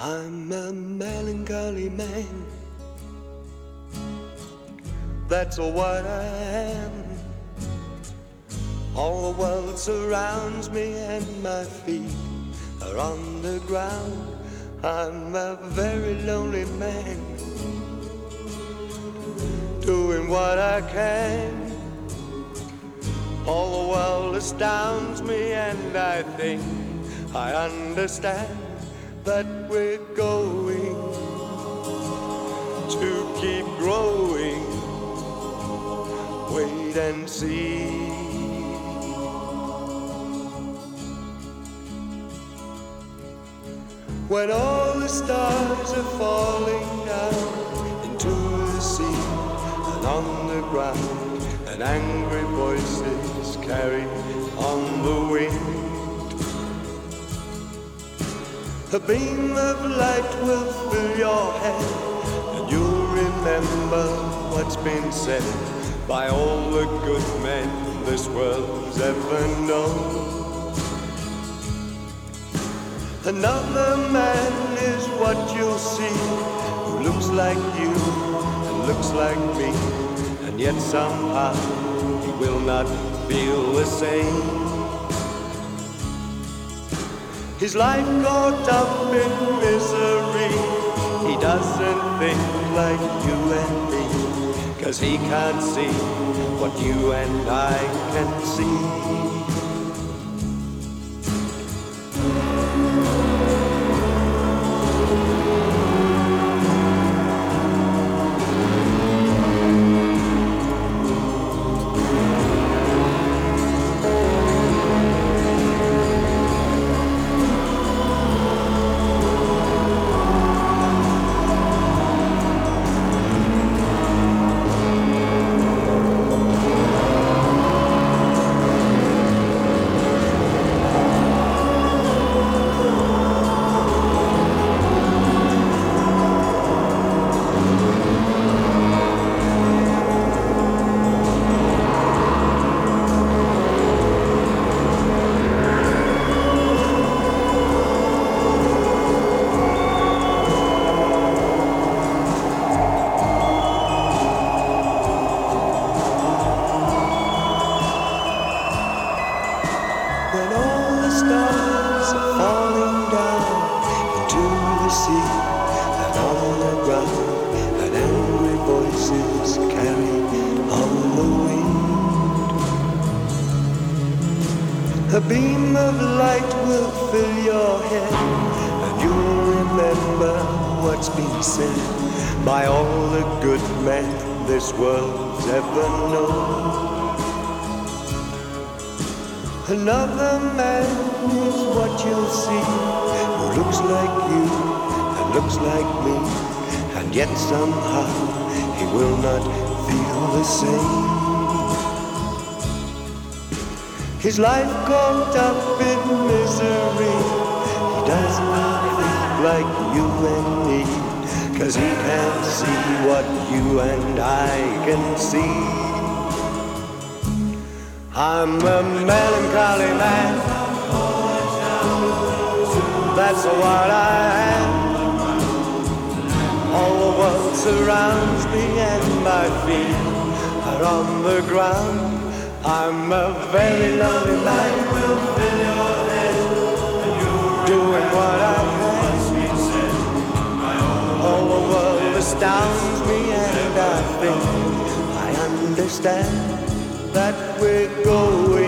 I'm a melancholy man, that's what I am. All the world surrounds me and my feet are on the ground. I'm a very lonely man, doing what I can. All the world astounds me and I think I understand that we're going to keep growing. Wait and see. When all the stars are falling down into the sea and on the ground, and angry voices carry on the wind, a beam of light will fill your head, and you'll remember what's been said by all the good men this world's ever known. Another man is what you'll see, who looks like you and looks like me, and yet somehow he will not feel the same. His life caught up in misery, he doesn't think like you and me, 'cause he can't see what you and I can see. A beam of light will fill your head, and you'll remember what's been said by all the good men this world's ever known. Another man is what you'll see, who looks like you and looks like me, and yet somehow he will not feel the same. His life caught up in misery, he does not think like you and me, 'cause he can't see what you and I can see. I'm a melancholy man, that's what I am. All the world surrounds me and my feet are on the ground. I'm a very lonely man, doing what I can. All the world astounds me and I think I understand that we're going